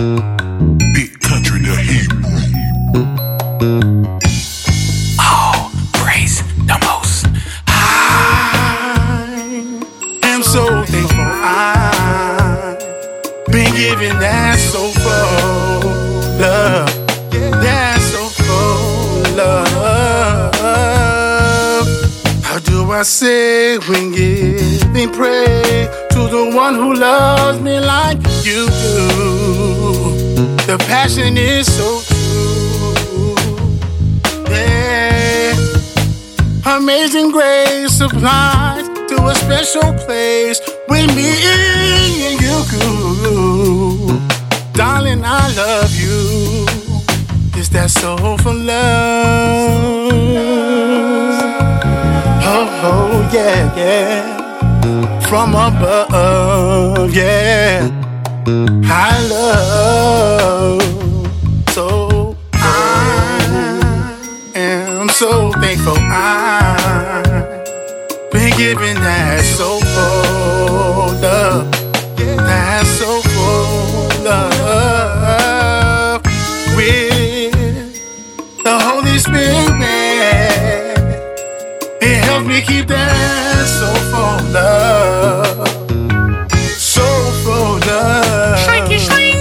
Big country the Hebrew. All praise the most high. I am so thankful I've been given that so full love. That so full love. How do I say when giving praise to the one who loves me like you do? The passion is so true. Yeah. Amazing grace supplies to a special place with me and you. Darling, I love you. It's that soulful love. Oh, yeah, yeah. From above, yeah. I love. So I am so thankful I've been given that so full love. That so full love with the Holy Spirit. It helps me keep that so full love. So full love. Shrinky shrink.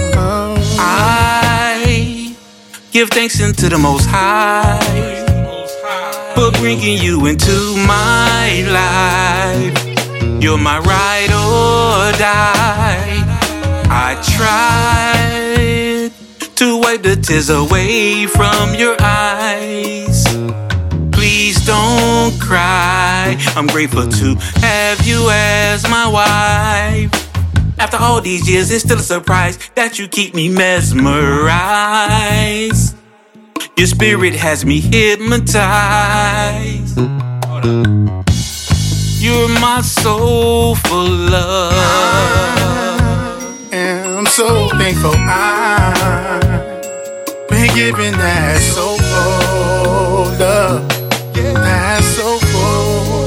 I give thanks unto the Most High for bringing you into my life. You're my ride or die. I tried to wipe the tears away from your eyes. Please don't cry. I'm grateful to have you as my wife. After all these years, it's still a surprise that you keep me mesmerized. Your spirit has me hypnotized. You're my soul for love. I'm so thankful I've been given that so full love. That so full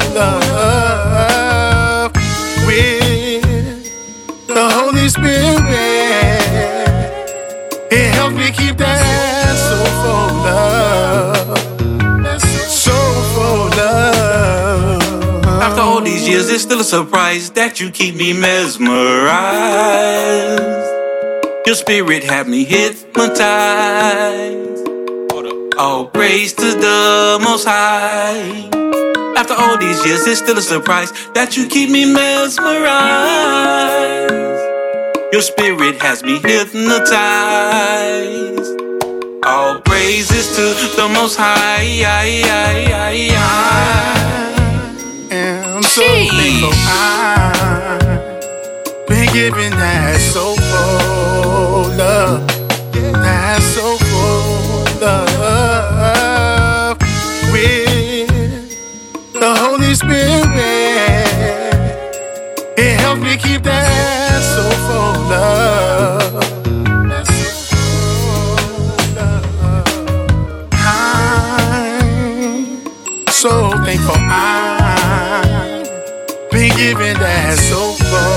love with the Holy Spirit. It helps me keep that so full love. So full love. After all these years, it's still a surprise that you keep me mesmerized. Your spirit had me hypnotized. All praise to the Most High. After all these years, it's still a surprise that you keep me mesmerized. Your spirit has me hypnotized. All praises to the Most High. I'm so thankful I've been given that so full love. That so full love with the Holy Spirit. It helps me keep that so full love. I'm so thankful I've been given that so full